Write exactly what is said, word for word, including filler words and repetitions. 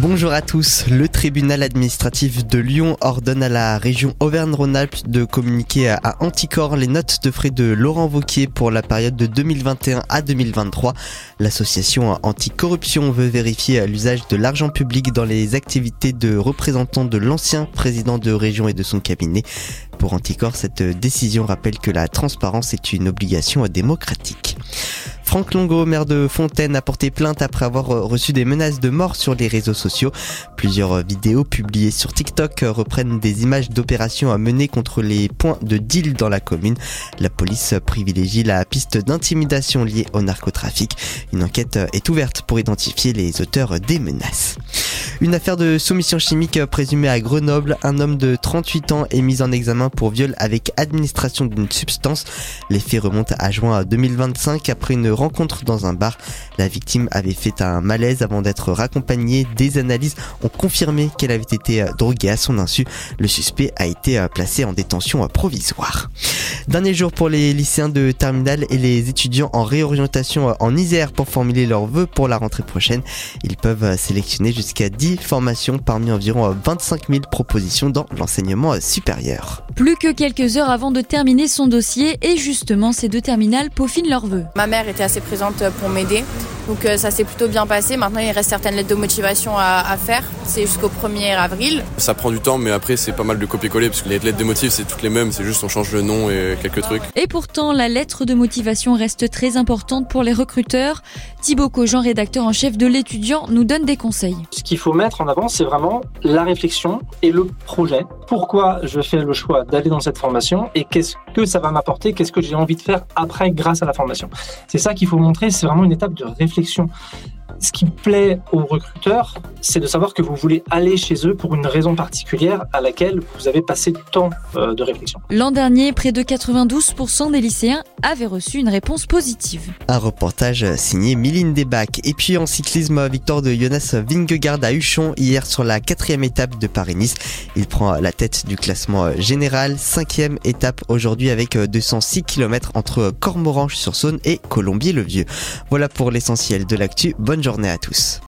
Bonjour à tous. Le tribunal administratif de Lyon ordonne à la région Auvergne-Rhône-Alpes de communiquer à Anticor les notes de frais de Laurent Wauquiez pour la période de deux mille vingt et un à deux mille vingt-trois. L'association anticorruption veut vérifier l'usage de l'argent public dans les activités de représentants de l'ancien président de région et de son cabinet. Pour Anticor, cette décision rappelle que la transparence est une obligation démocratique. Franck Longo, maire de Fontaine, a porté plainte après avoir reçu des menaces de mort sur les réseaux sociaux. Plusieurs vidéos publiées sur TikTok reprennent des images d'opérations menées contre les points de deal dans la commune. La police privilégie la piste d'intimidation liée au narcotrafic. Une enquête est ouverte pour identifier les auteurs des menaces. Une affaire de soumission chimique présumée à Grenoble. Un homme de trente-huit ans est mis en examen pour viol avec administration d'une substance. Les faits remontent à juin deux mille vingt-cinq après une rencontre dans un bar. La victime avait fait un malaise avant d'être raccompagnée. Des analyses ont confirmé qu'elle avait été droguée à son insu. Le suspect a été placé en détention provisoire. Dernier jour pour les lycéens de terminale et les étudiants en réorientation en Isère pour formuler leurs vœux pour la rentrée prochaine. Ils peuvent sélectionner jusqu'à dix formations parmi environ vingt-cinq mille propositions dans l'enseignement supérieur. Plus que quelques heures avant de terminer son dossier et justement ces deux terminales peaufinent leurs vœux. Ma mère était assez présente pour m'aider, donc ça s'est plutôt bien passé. Maintenant il reste certaines lettres de motivation à, à faire, c'est jusqu'au premier avril. Ça prend du temps, mais après c'est pas mal de copier-coller parce que les lettres de motif c'est toutes les mêmes, c'est juste on change le nom et quelques trucs. Et pourtant la lettre de motivation reste très importante pour les recruteurs. Thibaut Cogent, rédacteur en chef de l'Étudiant, nous donne des conseils. Ce qu'il faut mettre en avant, c'est vraiment la réflexion et le projet. Pourquoi je fais le choix d'aller dans cette formation et qu'est-ce que ça va m'apporter, qu'est-ce que j'ai envie de faire après grâce à la formation. C'est ça qu'il faut montrer, c'est vraiment une étape de réflexion. Ce qui plaît aux recruteurs, c'est de savoir que vous voulez aller chez eux pour une raison particulière à laquelle vous avez passé du temps euh, de réflexion. L'an dernier, près de quatre-vingt-douze pour cent des lycéens avaient reçu une réponse positive. Un reportage signé Mylène Desbacs. Et puis en cyclisme, victoire de Jonas Vingegaard à Huchon hier sur la quatrième étape de Paris-Nice. Il prend la tête du classement général. Cinquième étape aujourd'hui avec deux cent six kilomètres entre Cormoranche-sur-Saône et Colombier-le-Vieux. Voilà pour l'essentiel de l'actu. Bonne journée à tous.